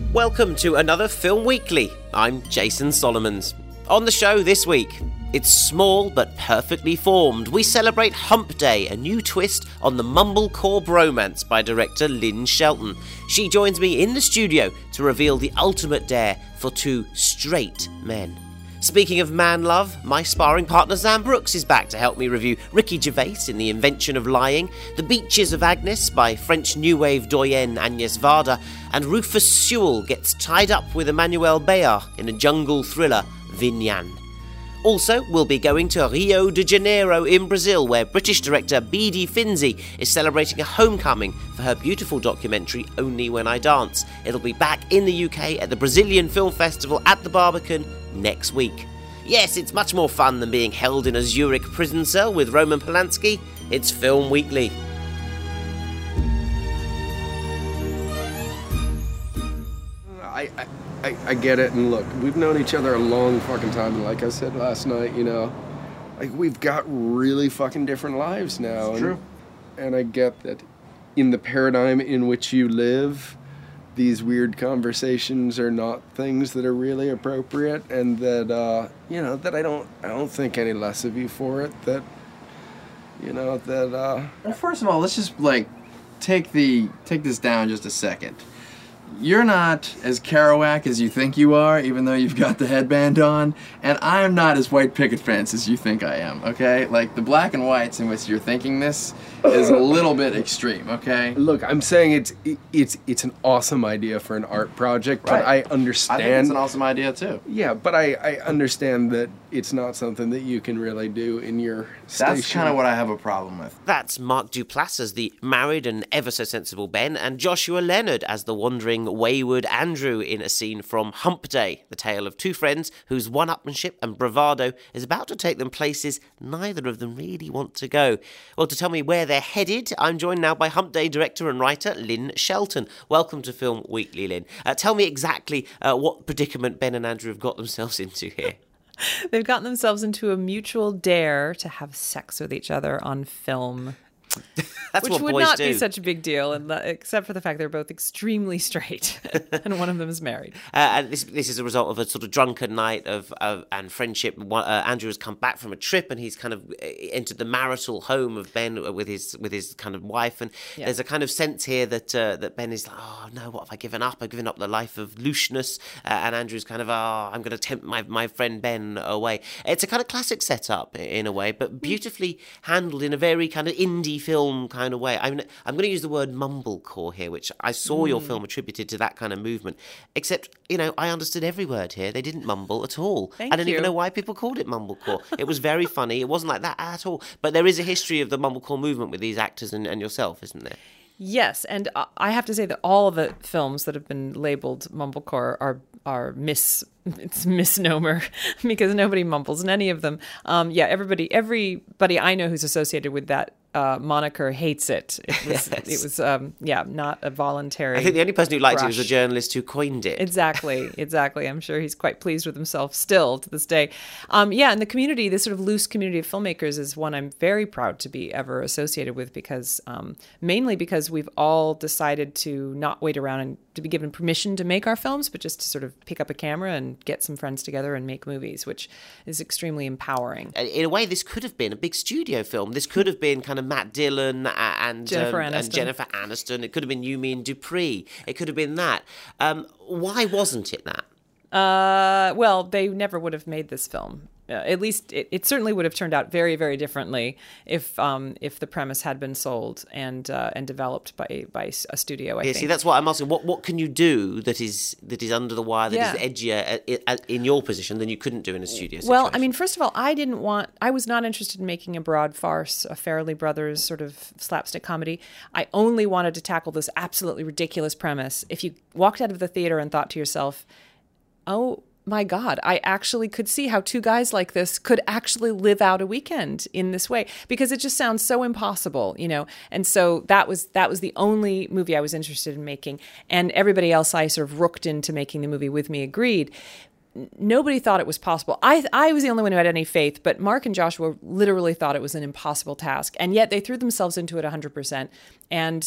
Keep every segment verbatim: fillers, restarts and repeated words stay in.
Welcome to another Film Weekly. I'm Jason Solomons. On the show this week, it's small but perfectly formed. We celebrate Hump Day, a new twist on the mumblecore bromance by director Lynn Shelton. She joins me in the studio to reveal the ultimate dare for two straight men. Speaking of man love, my sparring partner Zan Brooks is back to help me review Ricky Gervais in The Invention of Lying, The Beaches of Agnes by French New Wave doyenne Agnès Varda, and Rufus Sewell gets tied up with Emmanuel Béart in a jungle thriller, Vinh Yan. Also, we'll be going to Rio de Janeiro in Brazil, where British director Bidi Finzi is celebrating a homecoming for her beautiful documentary Only When I Dance. It'll be back in the U K at the Brazilian Film Festival at the Barbican next week. Yes, it's much more fun than being held in a Zurich prison cell with Roman Polanski. It's Film Weekly. I, I, I, I get it, and look, we've known each other a long fucking time, and like I said last night, you know, like, we've got really fucking different lives now. It's true. And, and I get that in the paradigm in which you live, these weird conversations are not things that are really appropriate, and that, uh, you know, that I don't, I don't think any less of you for it, that, you know, that, uh... Well, first of all, let's just, like, take the, take this down just a second. You're not as Kerouac as you think you are, even though you've got the headband on, and I'm not as white picket fence as you think I am, okay? Like, the black and whites in which you're thinking this is a little bit extreme, okay? Look, I'm saying it's it's it's an awesome idea for an art project, but Right. I understand... I think it's an awesome idea, too. Yeah, but I, I understand that it's not something that you can really do in your station. That's kind of what I have a problem with. That's Mark Duplass as the married and ever-so-sensible Ben, and Joshua Leonard as the wandering, wayward Andrew in a scene from Hump Day, the tale of two friends whose one-upmanship and bravado is about to take them places neither of them really want to go. Well, to tell me where they're headed, I'm joined now by Hump Day director and writer Lynn Shelton. Welcome to Film Weekly, Lynn. Uh, tell me exactly uh, what predicament Ben and Andrew have got themselves into here. They've gotten themselves into a mutual dare to have sex with each other on film. That's Which what would boys not do. be such a big deal, and except for the fact they're both extremely straight, and one of them is married. Uh, and this this is a result of a sort of drunken night of, of and friendship. One, uh, Andrew has come back from a trip, and he's kind of entered the marital home of Ben with his with his kind of wife. And Yeah. there's a kind of sense here that uh, that Ben is like, oh no, what have I given up? I've given up the life of looseness. Uh, and Andrew's kind of, oh, I'm going to tempt my my friend Ben away. It's a kind of classic setup in a way, but beautifully handled in a very kind of indie film kind of way. I mean, I'm going to use the word mumblecore here, which I saw your film attributed to that kind of movement. Except, you know, I understood every word here. They didn't mumble at all. Thank I don't you. even know why people called it mumblecore. It was very funny. It wasn't like that at all. But there is a history of the mumblecore movement with these actors and, and yourself, isn't there? Yes, and uh, I have to say that all of the films that have been labeled mumblecore are are mis it's misnomer because nobody mumbles in any of them. Um, yeah, everybody everybody I know who's associated with that uh, moniker hates it. It was, Yes. it was um, yeah, not a voluntary. I think the only person who liked it was the brush. journalist who coined it. Exactly, exactly. I'm sure he's quite pleased with himself still to this day. Um, yeah, and the community, this sort of loose community of filmmakers is one I'm very proud to be ever associated with because um, mainly because we've all decided to not wait around and to be given permission to make our films, but just to sort of pick up a camera and get some friends together and make movies, which is extremely empowering. In a way, this could have been a big studio film. This could have been kind of Matt Dillon and Jennifer um, Aniston. and Jennifer Aniston. It could have been you, me, and Dupree. It could have been that. Um, why wasn't it that? Uh, well, they never would have made this film. Uh, at least it, it certainly would have turned out very, very differently if um, if the premise had been sold and uh, and developed by by a studio. I Yeah, think. see, that's what I'm asking. What what can you do that is that is under the wire, that Yeah. is edgier at, at, in your position than you couldn't do in a studio situation? Well, I mean, first of all, I didn't want, I was not interested in making a broad farce, a Farrelly Brothers sort of slapstick comedy. I only wanted to tackle this absolutely ridiculous premise. If you walked out of the theater and thought to yourself, oh my God, I actually could see how two guys like this could actually live out a weekend in this way, because it just sounds so impossible, you know? And so that was, that was the only movie I was interested in making. And everybody else I sort of rooked into making the movie with me agreed. Nobody thought it was possible. I I was the only one who had any faith, but Mark and Joshua literally thought it was an impossible task. And yet they threw themselves into it one hundred percent. And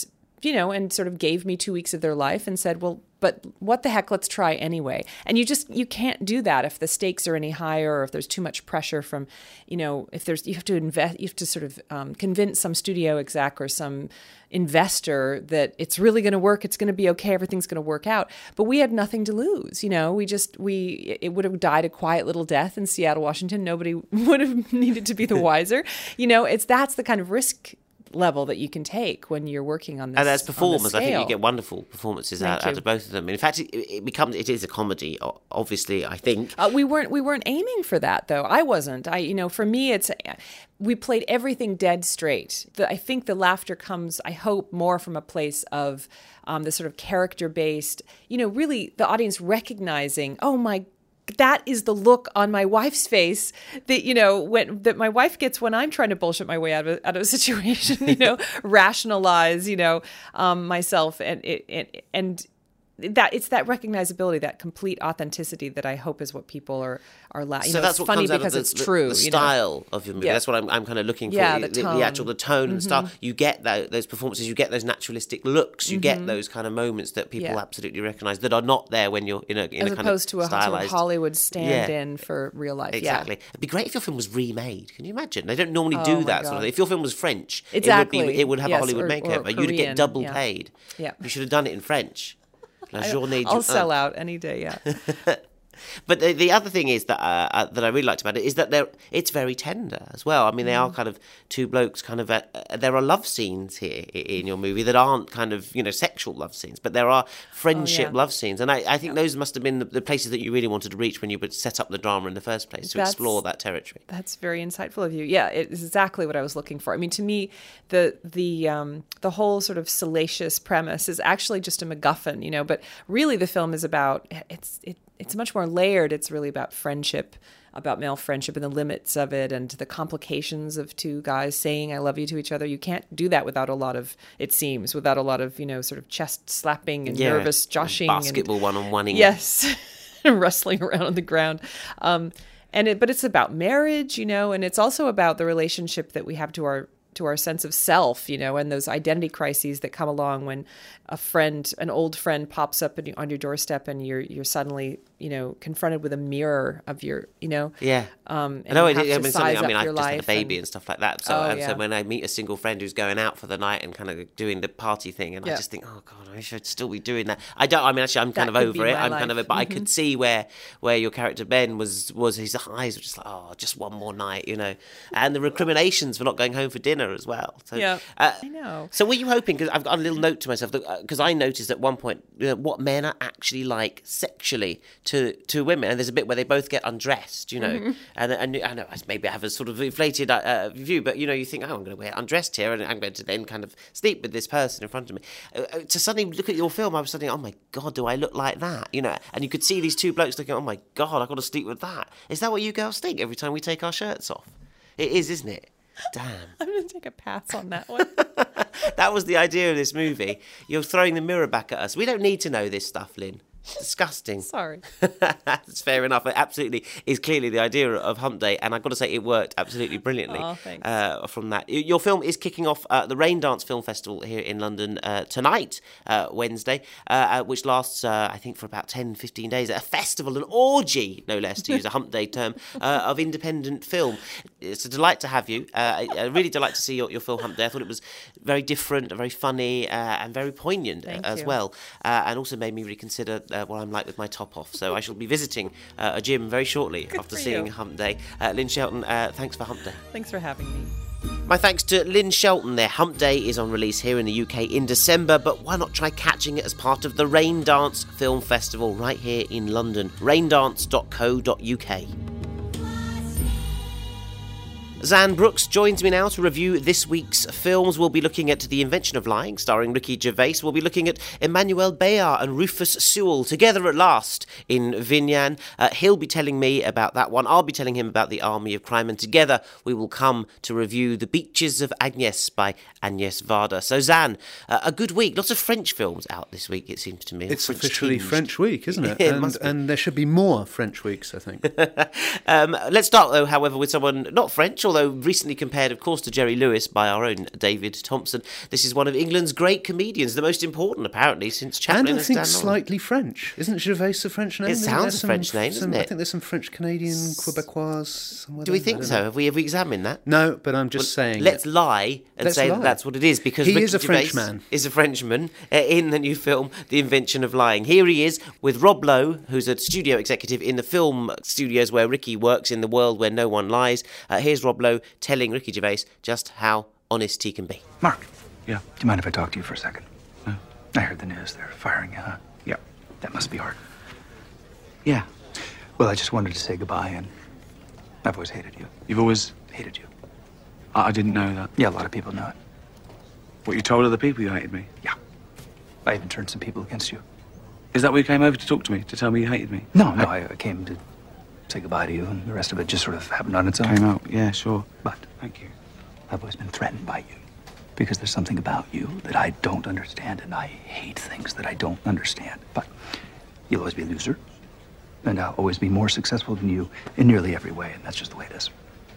you know, and sort of gave me two weeks of their life and said, well, but what the heck, let's try anyway. And you just, you can't do that if the stakes are any higher or if there's too much pressure from, you know, if there's, you have to invest, you have to sort of um, convince some studio exec or some investor that it's really going to work, it's going to be okay, everything's going to work out. But we had nothing to lose, you know, we just, we, it would have died a quiet little death in Seattle, Washington. Nobody would have needed to be the wiser. You know, it's, that's the kind of risk level that you can take when you're working on this. And as performers, I think you scale. get wonderful performances out, Thank out you. of both of them. In fact, it, it becomes it is a comedy. o- Obviously, I think. Uh, we weren't we weren't aiming for that though. I wasn't. I you know for me it's we played everything dead straight. The, I think the laughter comes, I hope, more from a place of um, the sort of character based. You know, really the audience recognizing, oh my. That is the look on my wife's face that, you know, when that my wife gets when I'm trying to bullshit my way out of a, out of a situation, you know, rationalize, you know, um, myself and it, and, and that it's that recognizability, that complete authenticity that I hope is what people are are la- you So know, that's it's what funny comes out because of the, it's the, true. the you know? style of your movie. Yeah. That's what I'm, I'm kind of looking for. Yeah, the, the the, tone. actual the tone and style. You get that, those performances. You get those naturalistic looks. You get those kind of moments that people Yeah. absolutely recognise that are not there when you're in a in As a kind opposed of to a sort of stylized. Hollywood stand-in Yeah. for real life. Exactly. Yeah. It'd be great if your film was remade. Can you imagine? They don't normally Oh, do my that sort of God. thing. If your film was French, Exactly. it would be it would have Yes, a Hollywood or- or makeover. You'd get Korean, double yeah. paid. Yeah. You should have done it in French. La journée I'll du sell un. out any day. Yeah. But the, the other thing is that uh, uh, that I really liked about it is that they're it's very tender as well. I mean, they are Mm. kind of two blokes. Kind of uh, uh, there are love scenes here i- in your movie that aren't kind of you know sexual love scenes, but there are friendship Oh, yeah. love scenes, and I, I think those must have been the, the places that you really wanted to reach when you would set up the drama in the first place to That's- explore that territory. That's very insightful of you. Yeah, it's exactly what I was looking for. I mean, to me, the the um, the whole sort of salacious premise is actually just a MacGuffin, you know. But really, the film is about it's it, it's much more layered. It's really about friendship, about male friendship and the limits of it, and the complications of two guys saying "I love you" to each other. You can't do that without a lot of, it seems, without a lot of you know sort of chest slapping and nervous joshing, basketball one on one. Yes, wrestling around on the ground. Um, and it, but it's about marriage, you know, and it's also about the relationship that we have to our to our sense of self, you know, and those identity crises that come along when a friend, an old friend, pops up in, on your doorstep, and you're you're suddenly, you know, confronted with a mirror of your, you know, Yeah. um, and I know. you I, have I to mean, size something, I up mean, I've your just had a life baby and- and stuff like that. So, Oh, and so yeah. when I meet a single friend who's going out for the night and kind of doing the party thing, and I Yeah. just think, oh God, I should still be doing that. I don't. I mean, actually, I'm kind That of could be over it. my I'm kind of, life. but I Mhm. could see where where your character Ben was was his eyes were just like, oh, just one more night, you know, and the recriminations for not going home for dinner as well. So, Yeah, uh, I know. So were you hoping? Because I've got a little note to myself because I noticed at one point you know, what men are actually like sexually to to women, and there's a bit where they both get undressed, you know, Mm-hmm. and and I know maybe I have a sort of inflated uh, view, but you know, you think, oh, I'm going to wear undressed here, and I'm going to then kind of sleep with this person in front of me. Uh, uh, to suddenly look at your film, I was suddenly, oh my God, do I look like that? You know, and you could see these two blokes looking, oh my God, I've got to sleep with that. Is that what you girls think every time we take our shirts off? It is, isn't it? Damn. I'm going to take a pass on that one. That was the idea of this movie. You're throwing the mirror back at us. We don't need to know this stuff, Lynn. It's disgusting. Sorry. That's fair enough. It absolutely is clearly the idea of Hump Day, and I've got to say it worked absolutely brilliantly. Oh, thanks. Uh, from that, Y- your film is kicking off uh, the Rain Dance Film Festival here in London uh, tonight, uh, Wednesday, uh, uh, which lasts, uh, I think, for about ten, fifteen days. A festival, an orgy, no less, to use a Hump Day term, uh, of independent film. It's a delight to have you. Uh, a really delight to see your, your film Hump Day. I thought it was very different, very funny, uh, and very poignant Thank as you. well, uh, and also made me reconsider uh, what I'm like with my top off. So I shall be visiting uh, a gym very shortly after for seeing you. Hump Day. Uh, Lynn Shelton, uh, thanks for Hump Day. Thanks for having me. My thanks to Lynn Shelton there. Hump Day is on release here in the U K in December, but why not try catching it as part of the Rain Dance Film Festival right here in London? raindance dot co dot uk. Zan Brooks joins me now to review this week's films. We'll be looking at The Invention of Lying, starring Ricky Gervais. We'll be looking at Emmanuel Bayard and Rufus Sewell, together at last in Vinyan. Uh, he'll be telling me about that one. I'll be telling him about The Army of Crime. And together we will come to review The Beaches of Agnes by Agnes Varda. So, Zan, uh, a good week. Lots of French films out this week, it seems to me. It's French officially tinged. French week, isn't it? Yeah, it and, must be. and there should be more French weeks, I think. um, let's start, though, however, with someone not French, although although recently compared, of course, to Jerry Lewis by our own David Thompson, this is one of England's great comedians, the most important, apparently, since Chaplin And I has think done slightly French. Isn't Gervais a French name? It Maybe sounds there's a some- French name, some- doesn't I it? think there's some French Canadian Quebecois somewhere Do we there. I think don't so? know. Have we have we examined that? No, but I'm just saying. Let's it. lie and Let's say lie. that that's what it is, because He Ricky is a Gervais Frenchman. is a Frenchman uh, in the new film The Invention of Lying. Here he is with Rob Lowe, who's a studio executive in the film studios where Ricky works in the world where no one lies. Uh, here's Rob Lowe telling Ricky Gervais just how honest he can be. Mark, Yeah. do you mind if I talk to you for a second? No. I heard the news. They're firing you, huh? Yeah. That must be hard. Yeah. Well, I just wanted to say goodbye, and I've always hated you. You've always... Hated you. I, I didn't know that. Yeah, a lot of people know it. What, you told other people you hated me? Yeah. I even turned some people against you. Is that why you came over to talk to me, to tell me you hated me? No, no, I, I came to say goodbye to you, and the rest of it just sort of happened on its own. Came out, yeah, sure. But Thank you. I've always been threatened by you. Because there's something about you that I don't understand, and I hate things that I don't understand. But you'll always be a loser, and I'll always be more successful than you in nearly every way, and that's just the way it is.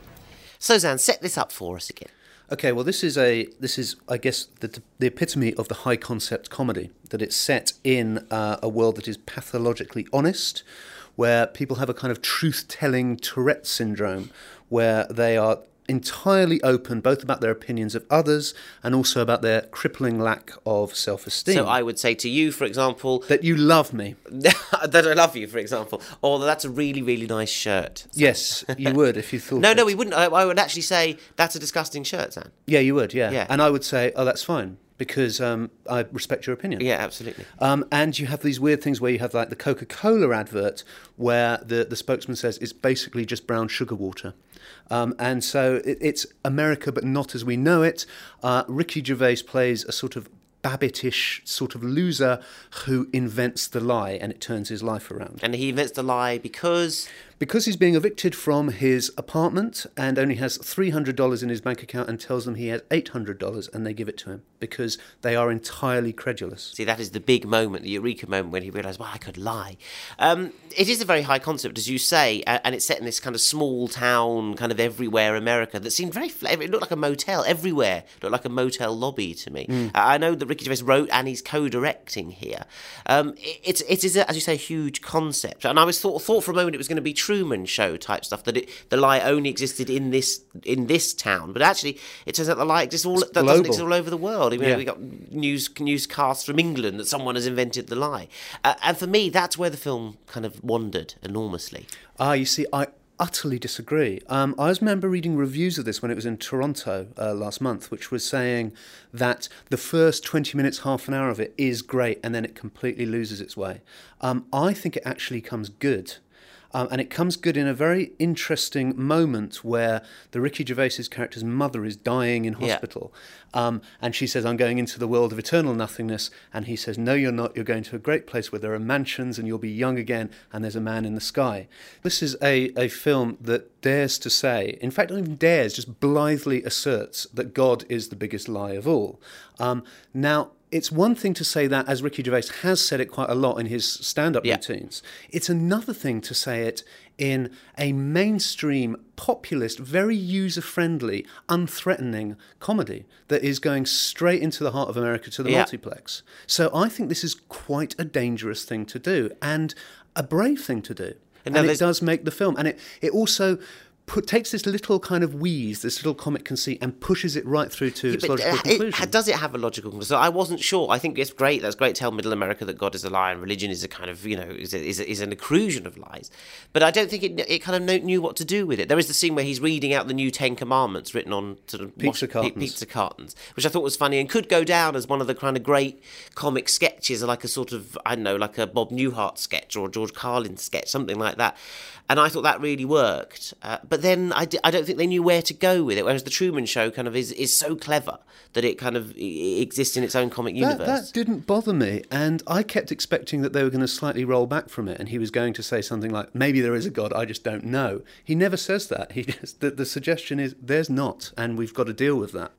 So, Zan, set this up for us again. Okay, well, this is a this is I guess the the epitome of the high concept comedy. That it's set in uh, a world that is pathologically honest, where people have a kind of truth telling Tourette syndrome, where they are entirely open both about their opinions of others and also about their crippling lack of self-esteem. So I would say to you, for example, that you love me. that I love you, for example, or that's a really, really nice shirt. Yes, you would if you thought. No, it. no, we wouldn't. I, I would actually say that's a disgusting shirt, Zan. Yeah, you would. Yeah, Yeah. and I would say, oh, that's fine because um, I respect your opinion. Yeah, absolutely. Um, and you have these weird things where you have like the Coca-Cola advert where the, the spokesman says it's basically just brown sugar water. Um, and so it, it's America, but not as we know it. Uh, Ricky Gervais plays a sort of Babbitt-ish sort of loser who invents the lie, and it turns his life around. And he invents the lie because... Because he's being evicted from his apartment and only has three hundred dollars in his bank account and tells them he has eight hundred dollars and they give it to him because they are entirely credulous. See, that is the big moment, the eureka moment when he realised, well, I could lie. Um, it is a very high concept, as you say, and it's set in this kind of small town, kind of everywhere America that seemed very... Fla- it looked like a motel everywhere. It looked like a motel lobby to me. Mm. I know that Ricky Gervais wrote and he's co-directing here. Um, it, it's, it is, a, as you say, a huge concept. And I was thought, thought for a moment it was going to be Truman Show type stuff, that it, the lie only existed in this in this town, but actually it turns out the lie exists all that doesn't exist all over the world. I mean, yeah. we got news newscasts from England that someone has invented the lie, uh, and for me, that's where the film kind of wandered enormously. Ah, you see, I utterly disagree. Um, I was remember reading reviews of this when it was in Toronto uh, last month, which was saying that the first twenty minutes, half an hour of it is great, and then it completely loses its way. Um, I think it actually comes good. Um, and it comes good in a very interesting moment where the Ricky Gervais's character's mother is dying in hospital. Yeah. Um, and she says, I'm going into the world of eternal nothingness. And he says, no, you're not. You're going to a great place where there are mansions and you'll be young again and there's a man in the sky. This is a, a film that dares to say, in fact, not even dares, just blithely asserts that God is the biggest lie of all. Um, now, it's one thing to say that, as Ricky Gervais has said it quite a lot in his stand-up yeah. routines. It's another thing to say it in a mainstream, populist, very user-friendly, unthreatening comedy that is going straight into the heart of America to the yeah. multiplex. So I think this is quite a dangerous thing to do and a brave thing to do. And, and it does make the film. And it, it also... Put, takes this little kind of wheeze, this little comic conceit, and pushes it right through to yeah, its logical it, conclusion. It, does it have a logical conclusion? So I wasn't sure. I think it's great. That's great to tell Middle America that God is a lie and religion is a kind of, you know, is, a, is, a, is an accrusion of lies. But I don't think it, it kind of knew what to do with it. There is the scene where he's reading out the new Ten Commandments written on sort of pizza wash, cartons. pizza cartons, which I thought was funny and could go down as one of the kind of great comic sketches, like a sort of, I don't know, like a Bob Newhart sketch or a George Carlin sketch, something like that. And I thought that really worked. Uh, but then I, d- I don't think they knew where to go with it, whereas The Truman Show kind of is, is so clever that it kind of it exists in its own comic universe. That, that didn't bother me, and I kept expecting that they were going to slightly roll back from it, and he was going to say something like, maybe there is a God, I just don't know. He never says that. He just, the, the suggestion is, there's not, and we've got to deal with that.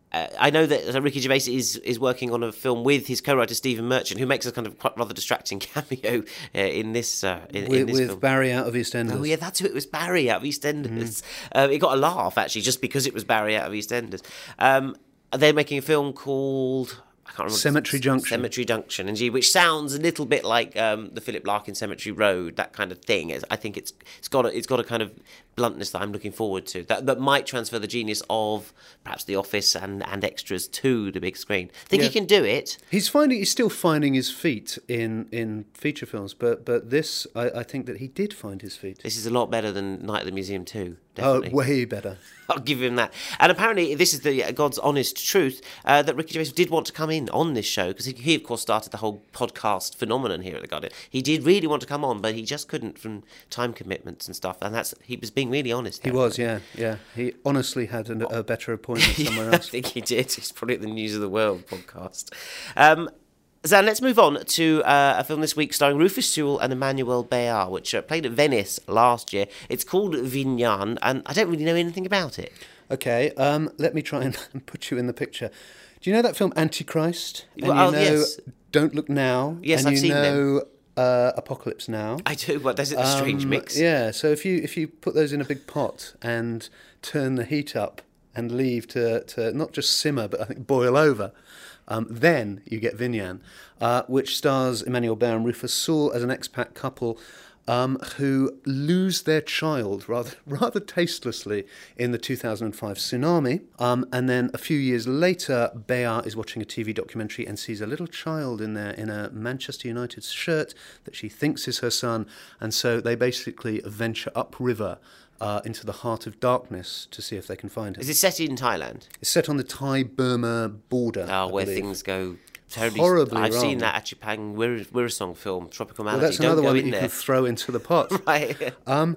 Uh, I know that uh, Ricky Gervais is, is working on a film with his co-writer Stephen Merchant, who makes a kind of quite rather distracting cameo uh, in this uh, in, with, in this with film. Barry out of EastEnders. Oh yeah, that's who it was. Barry out of EastEnders. Mm. Uh, it got a laugh actually, just because it was Barry out of EastEnders. Um, they're making a film called, I can't remember. Cemetery Junction. Cemetery Junction, and which sounds a little bit like um, the Philip Larkin Cemetery Road, that kind of thing. I think it's it's got a, it's got a kind of bluntness that I'm looking forward to, that that might transfer the genius of perhaps The Office and, and Extras to the big screen. I think Yeah. he can do it. He's finding he's still finding his feet in, in feature films, but but this I, I think that he did find his feet. This is a lot better than Night at the Museum two. Oh, Definitely. way better. I'll give him that. And apparently, this is the uh, God's honest truth, uh, that Ricky Gervais did want to come in on this show, because he, he, of course, started the whole podcast phenomenon here at The Guardian. He did really want to come on, but he just couldn't from time commitments and stuff. And that's he was being really honest He there. was, yeah, yeah. He honestly had an, a better appointment somewhere Yeah, I else. think he did. He's probably at the News of the World podcast. Um, Zan, let's move on to uh, a film this week starring Rufus Sewell and Emmanuel Béart, which uh, played at Venice last year. It's called Vignan, and I don't really know anything about it. Okay, um, let me try and put you in the picture. Do you know that film Antichrist? And Well, you oh, know yes. Don't Look Now? Yes, and I've you seen know uh, Apocalypse Now? I do. Well, there's a strange Um, mix. Yeah, so if you if you put those in a big pot and turn the heat up and leave to, to not just simmer, but I think boil over, um, then you get Vignan, uh, which stars Emmanuel Béart and Rufus Sewell as an expat couple um, who lose their child rather rather tastelessly in the two thousand five tsunami. Um, and then a few years later, Béart is watching a T V documentary and sees a little child in there in a Manchester United shirt that she thinks is her son. And so they basically venture upriver uh, into the heart of darkness to see if they can find him. Is it set in Thailand? It's set on the Thai-Burma border. Oh, I where believe. things go terribly... Horribly I've wrong. seen that Achipang Wir- Wirasong film, Tropical Well, Malady. that's Don't another go one that in you there. can throw into the pot. Right. Um,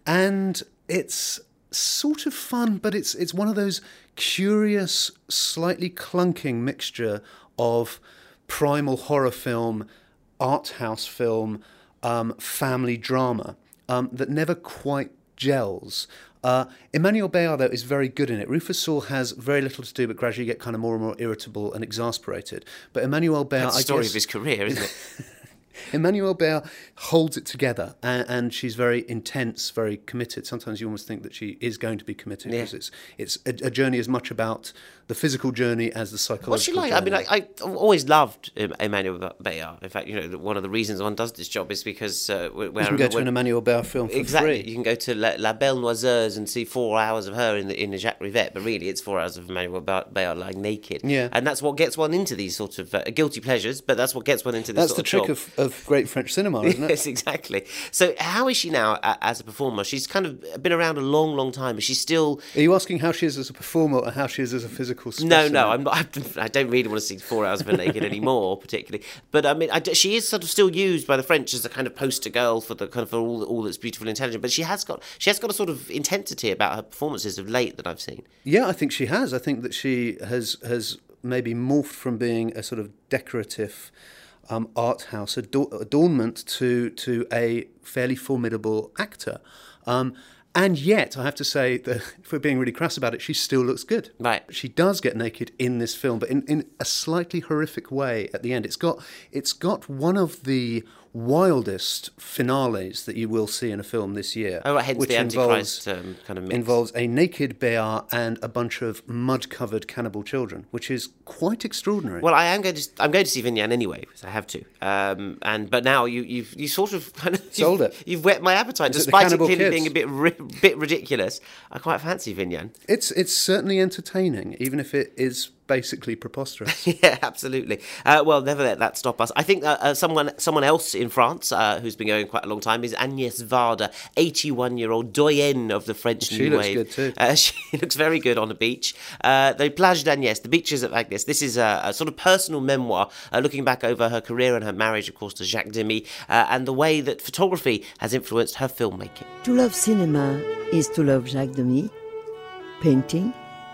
and it's sort of fun, but it's it's one of those curious, slightly clunking mixture of primal horror film, art house film, um, family drama um, that never quite gels. Uh, Emmanuel Béart, though, is very good in it. Rufus Sewell has very little to do, but gradually get kind of more and more irritable and exasperated. But Emmanuel Béart, That's the I story guess, of his career, isn't it? Emmanuel Béart holds it together, and, and she's very intense, very committed. Sometimes you almost think that she is going to be committed, Yeah. because it's it's a, a journey as much about the physical journey as the psychological What's she like? journey. I mean, I, I always loved um, Emmanuel Béart. In fact, you know, one of the reasons one does this job is because uh, where you can go to an Emmanuel Béart film for exactly. free. You can go to La, La Belle Noiseuse and see four hours of her in the in the Jacques Rivette, but really it's four hours of Emmanuel Béart lying naked. Yeah. And that's what gets one into these sort of uh, guilty pleasures, but that's what gets one into this That's the sort trick of job. of, of great French cinema, isn't it? Yes, exactly. So how is she now uh, as a performer? She's kind of been around a long, long time, but she's still... Are you asking how she is as a performer or how she is as a physical specimen? No, no, I'm not. I don't really want to see four hours of her naked anymore, particularly. But I mean, I, she is sort of still used by the French as a kind of poster girl for the kind of for all all that's beautiful and intelligent. But she has got she has got a sort of intensity about her performances of late that I've seen. Yeah, I think she has. I think that she has has maybe morphed from being a sort of decorative um, art house ador- adornment to to a fairly formidable actor. Um, and yet, I have to say that if we're being really crass about it, she still looks good. Right. She does get naked in this film, but in, in a slightly horrific way at the end. It's got it's got one of the wildest finales that you will see in a film this year. Oh, right, hence which the involves, Antichrist um, kind of mix. involves a naked Béart and a bunch of mud-covered cannibal children, which is quite extraordinary. Well, I am going to I'm going to see Vignan anyway because I have to. Um, and but now you you've you sort of kind of Sold you've, it. You've whet my appetite, Is it the despite it Cannibal clearly Kids? being a bit ri- bit ridiculous. I quite fancy Vignan. It's it's certainly entertaining, even if it is basically preposterous. Yeah, absolutely. Uh, well, never let that stop us. I think uh, uh, someone someone else in France uh, who's been going quite a long time is Agnès Varda, eighty-one-year-old doyenne of the French She New looks Wave. good too. Uh, she looks very good on the beach. Uh, the Plage d'Agnès, the beaches of Agnès. This is a, a sort of personal memoir uh, looking back over her career and her marriage, of course, to Jacques Demy, uh, and the way that photography has influenced her filmmaking. To love cinema is to love Jacques Demy, painting,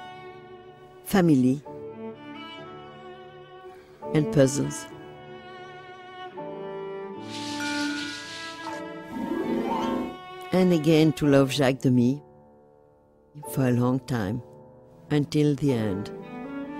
family, and puzzles. And again to love Jacques Demy for a long time, until the end.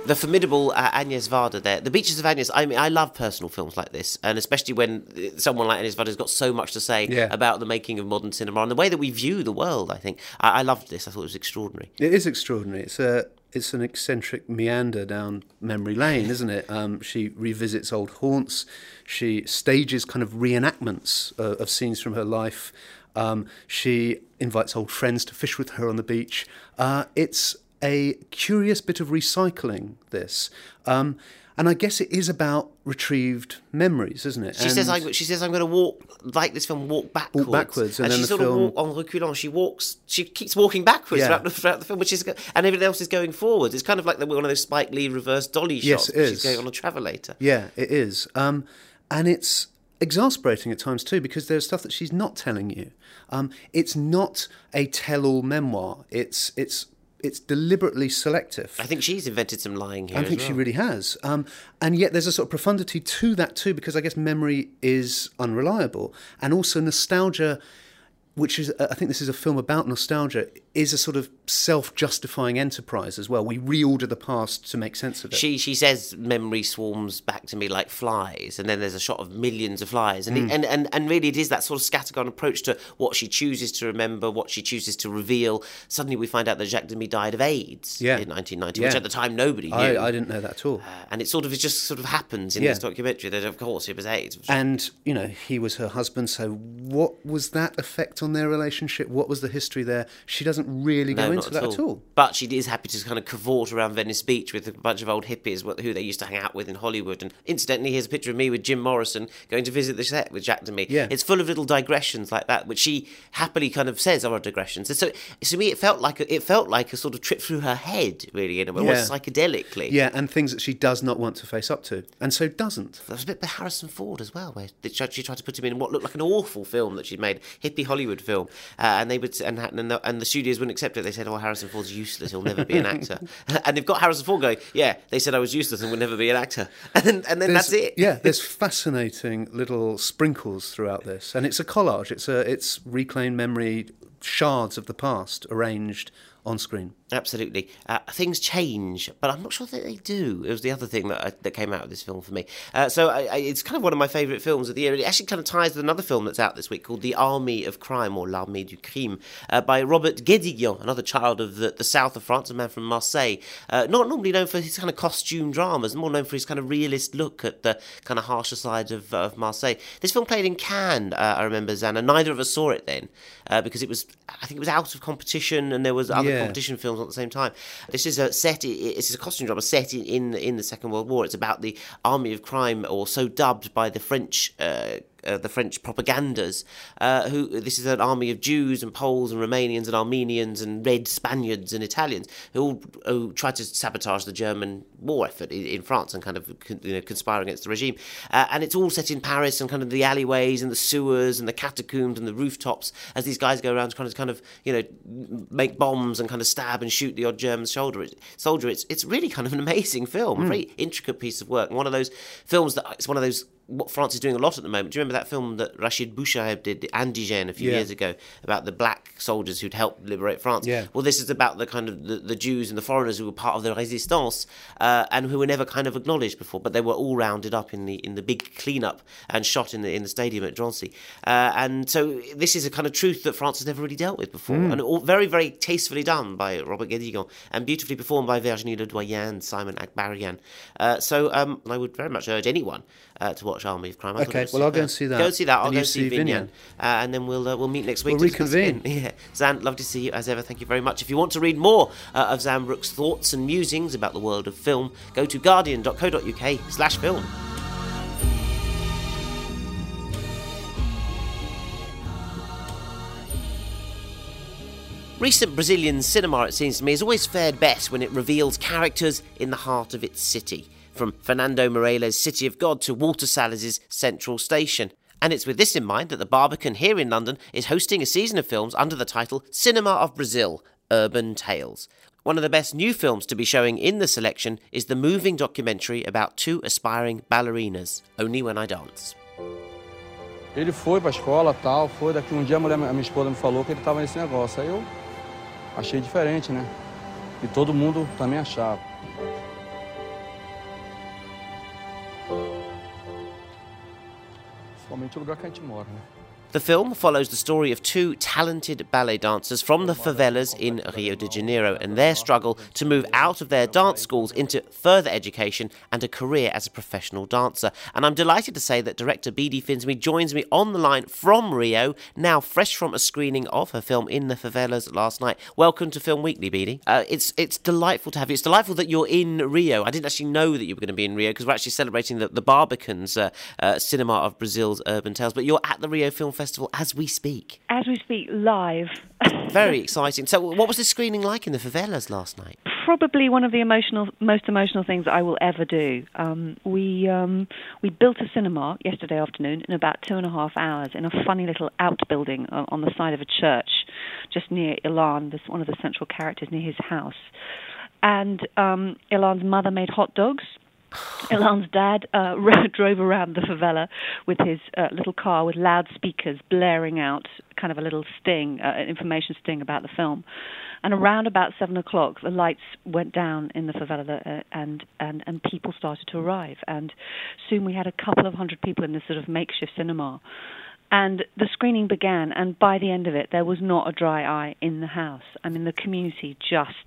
the formidable uh, Agnes Varda there. The Beaches of Agnes, I mean, I love personal films like this, and especially when someone like Agnes Varda has got so much to say Yeah. about the making of modern cinema and the way that we view the world, I think. I, I loved this. I thought it was extraordinary. It is extraordinary. It's a it's an eccentric meander down memory lane, isn't it? Um, she revisits old haunts. She stages kind of reenactments uh, of scenes from her life. Um, she invites old friends to fish with her on the beach. Uh, it's a curious bit of recycling, this. Um, and I guess it is about retrieved memories, isn't it? She and says, I, she says, I'm going to walk, like this film, walk backwards. Walk backwards, and and then she the sort film- of walk en reculant. She walks, she keeps walking backwards Yeah. throughout, the, throughout the film, which is, and everything else is going forwards. It's kind of like the, one of those Spike Lee reverse dolly Yes, shots. it where is. She's going on a travelator. Yeah, it is. Um, and it's exasperating at times too, because there's stuff that she's not telling you. Um, it's not a tell-all memoir. It's it's it's deliberately selective. I think she's invented some lying here I as think well. she really has. Um, and yet there's a sort of profundity to that too, because I guess memory is unreliable. And also nostalgia, which is, I think this is a film about nostalgia, is a sort of self-justifying enterprise as well. We reorder the past to make sense of it. She she says memory swarms back to me like flies, and then there's a shot of millions of flies, and Mm. it, and, and and really it is that sort of scattergun approach to what she chooses to remember, what she chooses to reveal. Suddenly we find out that Jacques Demy died of AIDS Yeah. in nineteen ninety, Yeah. which at the time nobody knew. I, I didn't know that at all. Uh, and it sort of it just sort of happens in Yeah. this documentary that of course it was AIDS. And, you know, he was her husband, so what was that effect on their relationship? What was the history there? She doesn't really go No, into not that at all. But she is happy to kind of cavort around Venice Beach with a bunch of old hippies wh- who they used to hang out with in Hollywood. And incidentally, here's a picture of me with Jim Morrison going to visit the set with Jacques Demy. Yeah. It's full of little digressions like that, which she happily kind of says are digressions. And so, to me, it felt like a, it felt like a sort of trip through her head, really, in a way, Yeah. almost psychedelically. Yeah, and things that she does not want to face up to, and so doesn't. There was a bit with Harrison Ford as well, where they tried, she tried to put him in what looked like an awful film that she'd made, hippie Hollywood film, uh, and they would and, and, the, and the studios wouldn't accept it. They said, "Oh, Harrison Ford's useless; he'll never be an actor." And they've got Harrison Ford going, "Yeah, they said I was useless and would never be an actor," and then, and then There's- that's it. Yeah, there's fascinating little sprinkles throughout this, and it's a collage. It's a it's reclaimed memory, shards of the past arranged on screen. Absolutely. Uh, things change, but I'm not sure that they do. It was the other thing that I, that came out of this film for me. Uh, so I, I, it's kind of one of my favourite films of the year. It actually kind of ties with another film that's out this week called The Army of Crime, or L'Armée du Crime, uh, by Robert Guédiguian, another child of the, the south of France, a man from Marseille. Uh, not normally known for his kind of costume dramas, more known for his kind of realist look at the kind of harsher side of, uh, of Marseille. This film played in Cannes, uh, I remember, Zana. Neither of us saw it then, uh, because it was, I think it was out of competition, and there was other Yeah. competition films at the same time. This is a set. It's a costume drama set in, in in the Second World War. It's about the army of crime, or so dubbed by the French. Uh, Uh, the French propagandas, uh, who this is an army of Jews and Poles and Romanians and Armenians and Red Spaniards and Italians who all who try to sabotage the German war effort in, in France and kind of you know, conspire against the regime. Uh, and it's all set in Paris and kind of the alleyways and the sewers and the catacombs and the rooftops as these guys go around trying to kind of you know make bombs and kind of stab and shoot the odd German soldier. It, soldier. It's it's really kind of an amazing film, a very intricate piece of work. And one of those films that it's one of those. What France is doing a lot at the moment. Do you remember that film that Rachid Bouchaib did, Indigène, a few Yeah. years ago, about the black soldiers who'd helped liberate France? Yeah. Well, this is about the kind of the, the Jews and the foreigners who were part of the Résistance uh, and who were never kind of acknowledged before, but they were all rounded up in the in the big cleanup and shot in the in the stadium at Drancy. Uh, and so this is a kind of truth that France has never really dealt with before, Mm. and all very very tastefully done by Robert Guédiguian and beautifully performed by Virginie Ledoyen and Simon Akbarian. Uh, so um, I would very much urge anyone uh, to watch Army of Crime. I thought Okay, it was well, I'll go superb. and see that. Go and see that. I'll And go you see see Vignan. Vignan. Uh, and then we'll uh, we'll meet next week. We'll to discuss it reconvene. again. Yeah. Zan, love to see you as ever. Thank you very much. If you want to read more uh, of Zan Brooks' thoughts and musings about the world of film, go to guardian dot co dot uk slash film. Recent Brazilian cinema, it seems to me, has always fared best when it reveals characters in the heart of its city, from Fernando Meirelles' City of God to Walter Salles' Central Station. And it's with this in mind that the Barbican here in London is hosting a season of films under the title Cinema of Brazil, Urban Tales. One of the best new films to be showing in the selection is the moving documentary about two aspiring ballerinas, Only When I Dance. Ele foi pra escola, tal, foi. Daqui um dia a, mulher, a minha esposa me falou que ele tava nesse negócio. Aí eu achei diferente, né? E todo mundo também achava. principalmente o lugar que a gente mora, né? The film follows the story of two talented ballet dancers from the favelas in Rio de Janeiro and their struggle to move out of their dance schools into further education and a career as a professional dancer. And I'm delighted to say that director Bidi Finsmi joins me on the line from Rio, now fresh from a screening of her film In the Favelas last night. Welcome to Film Weekly, Bidi. Uh, it's it's delightful to have you. It's delightful that you're in Rio. I didn't actually know that you were going to be in Rio because we're actually celebrating the, the Barbicans uh, uh, cinema of Brazil's urban tales. But you're at the Rio Film Festival as we speak. As we speak, live. Very exciting. So what was the screening like in the favelas last night? Probably one of the emotional, most emotional things I will ever do. Um, we um, we built a cinema yesterday afternoon in about two and a half hours in a funny little outbuilding on, on the side of a church just near Ilan, this one of the central characters, near his house. And um, Ilan's mother made hot dogs. Ilan's dad uh, drove around the favela with his uh, little car with loudspeakers blaring out kind of a little sting, uh, information sting about the film. And around about seven o'clock, the lights went down in the favela uh, and, and, and people started to arrive. And soon we had a couple of hundred people in this sort of makeshift cinema. And the screening began, and by the end of it, there was not a dry eye in the house. I mean, the community just...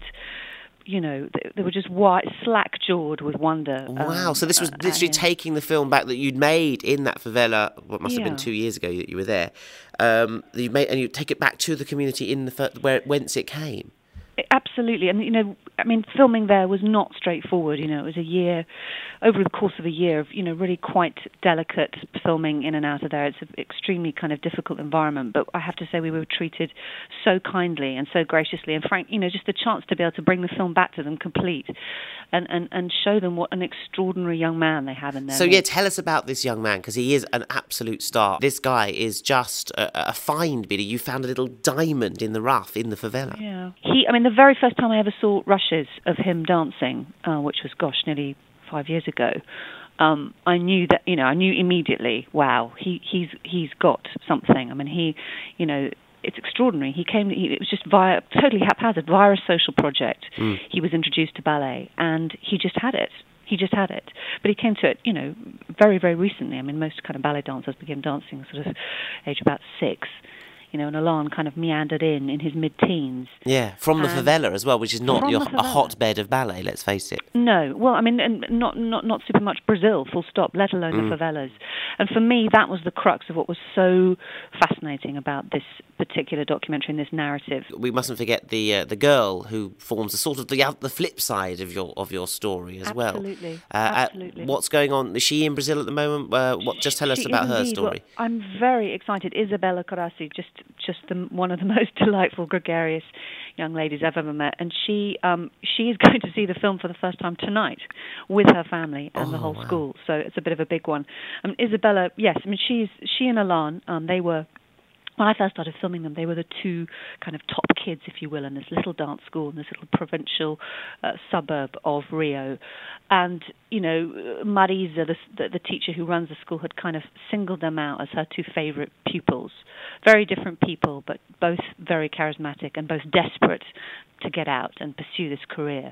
You know, they were just wide, slack-jawed with wonder. Wow, um, so this was uh, literally uh, taking the film back that you'd made in that favela, what must have Yeah. been two years ago that you were there, um, that you made, and you take it back to the community in the fir- where whence it came. Absolutely, and you know, I mean, filming there was not straightforward. You know, it was a year, over the course of a year of you know really quite delicate filming in and out of there. It's an extremely kind of difficult environment, but I have to say we were treated so kindly and so graciously, and frank, you know, just the chance to be able to bring the film back to them complete, and and, and show them what an extraordinary young man they have in there. So yeah, tell us about this young man because he is an absolute star. This guy is just a, a find, Biddy. You found a little diamond in the rough in the favela. Yeah, he. I mean, the very first time I ever saw rushes of him dancing, uh, which was, gosh, nearly five years ago, um, I knew that, you know, I knew immediately, wow, he, he's he's got something. I mean, he, you know, it's extraordinary. He came, he, it was just via, totally haphazard, via a social project. Mm. He was introduced to ballet, and he just had it. He just had it. But he came to it, you know, very, very recently. I mean, most kind of ballet dancers begin dancing sort of age about six. You know, and Ilan kind of meandered in in his mid-teens. Yeah, from the And favela as well, which is not from your, the a favela. hotbed of ballet, let's face it. No, well, I mean, and not not not super much Brazil, full stop, let alone Mm. the favelas. And for me, that was the crux of what was so fascinating about this particular documentary and this narrative. We mustn't forget the uh, the girl who forms the sort of the the flip side of your of your story as well. Absolutely, Uh, absolutely. Uh, what's going on? Is she in Brazil at the moment? Uh, what? Just tell us She about is her indeed. story. Well, I'm very excited. Isabella Corassi, just just the, one of the most delightful, gregarious young ladies I've ever met, and she um, she is going to see the film for the first time tonight with her family and Oh, the whole wow. school. So it's a bit of a big one. Um, Isabella, yes, I mean she's she and Ilan, um, they were. When I first started filming them, they were the two kind of top kids, if you will, in this little dance school in this little provincial uh, suburb of Rio. And, you know, Marisa, the, the, the teacher who runs the school, had kind of singled them out as her two favorite pupils. Very different people, but both very charismatic and both desperate to get out and pursue this career.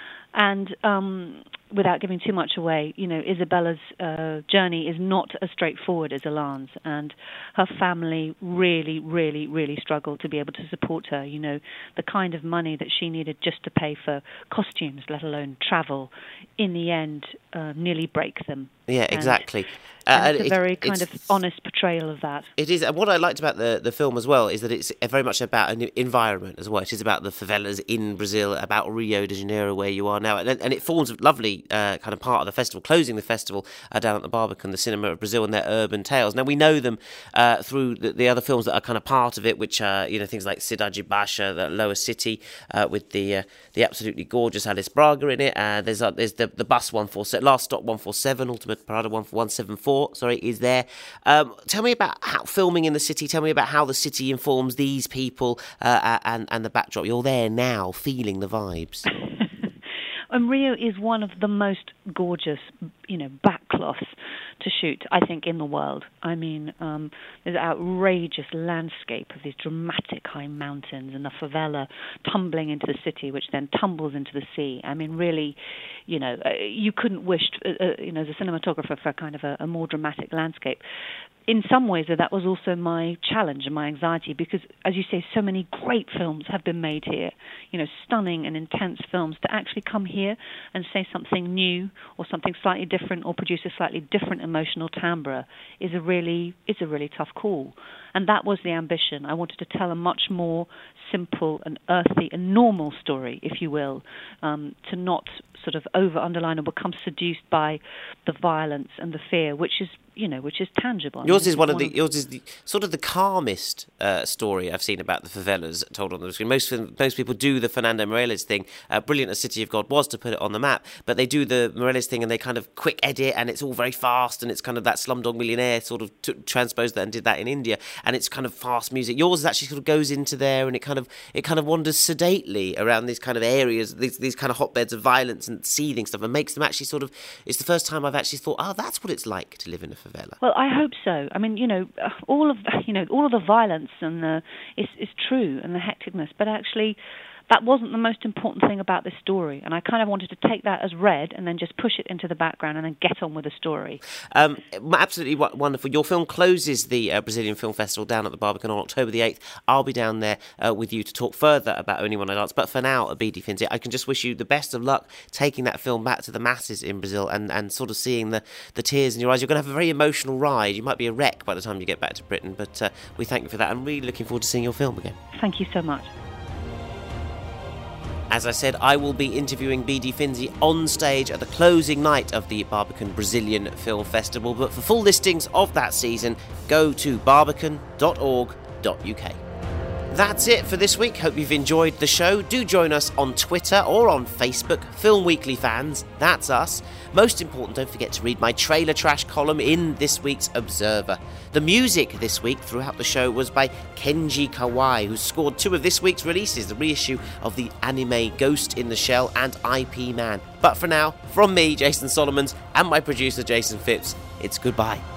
And um, without giving too much away, you know, Isabella's uh, journey is not as straightforward as Ilan's, and her family really, really, really struggled to be able to support her. You know, the kind of money that she needed just to pay for costumes, let alone travel, in the end, uh, nearly break them. Yeah, And- exactly. and Uh, it's a it- very kind it's- of honest portrayal of that. It is, and what I liked about the, the film as well is that it's very much about an environment as well. It is about the favelas in Brazil, about Rio de Janeiro, where you are now, and, and it forms a lovely uh, kind of part of the festival, closing the festival uh, down at the Barbican, the Cinema of Brazil, and their urban tales. Now we know them uh, through the, the other films that are kind of part of it, which are you know things like Cidade Baixa, the Lower City, uh, with the uh, the absolutely gorgeous Alice Braga in it. Uh, there's uh, there's the the bus one four seven, Last Stop one four seven, Ultimate Parada one seven four. Sorry, is there. Um, tell me about how filming in the city. Tell me about how the city informs these people uh, and and the backdrop. You're there now, feeling the vibes. And Rio is one of the most gorgeous, you know, backcloths to shoot, I think, in the world. I mean, um, there's an outrageous landscape of these dramatic high mountains and the favela tumbling into the city, which then tumbles into the sea. I mean, really, you know, uh, you couldn't wish, uh, uh, you know, as a cinematographer for kind of a, a more dramatic landscape. In some ways, that was also my challenge and my anxiety because, as you say, so many great films have been made here, you know, stunning and intense films. To actually come here and say something new or something slightly different or produce a slightly different emotional timbre is a really, it's a really tough call. And that was the ambition. I wanted to tell a much more simple and earthy and normal story, if you will, um, to not sort of over-underline or become seduced by the violence and the fear, which is, you know, which is tangible. Yours I mean, is one of the yours is the, sort of the calmest uh, story I've seen about the favelas told on the screen. Most most people do the Fernando Meirelles thing. Uh, brilliant as City of God was to put it on the map, but they do the Meirelles thing and they kind of quick edit and it's all very fast and it's kind of that Slumdog Millionaire sort of t- transposed that and did that in India and it's kind of fast music. Yours actually sort of goes into there and it kind of it kind of wanders sedately around these kind of areas, these these kind of hotbeds of violence and seething stuff, and makes them actually sort of. It's the first time I've actually thought, oh, that's what it's like to live in a favela. Well, I hope so. I mean, you know, all of you know, all of the violence and the is is true and the hecticness, but actually, that wasn't the most important thing about this story. And I kind of wanted to take that as read and then just push it into the background and then get on with the story. Um, absolutely wonderful. Your film closes the uh, Brazilian Film Festival down at the Barbican on October the eighth. I'll be down there uh, with you to talk further about Only One I Dance. But for now, B D Finzi, I can just wish you the best of luck taking that film back to the masses in Brazil and, and sort of seeing the, the tears in your eyes. You're going to have a very emotional ride. You might be a wreck by the time you get back to Britain, but uh, we thank you for that. I'm really looking forward to seeing your film again. Thank you so much. As I said, I will be interviewing B D Finzi on stage at the closing night of the Barbican Brazilian Film Festival. But for full listings of that season, go to barbican dot org dot U K. That's it for this week. Hope you've enjoyed the show. Do join us on Twitter or on Facebook, Film Weekly fans. That's us. Most important, don't forget to read my trailer trash column in this week's Observer. The music this week throughout the show was by Kenji Kawai, who scored two of this week's releases, the reissue of the anime Ghost in the Shell and I P Man. But for now, from me, Jason Solomons, and my producer, Jason Phipps, it's goodbye.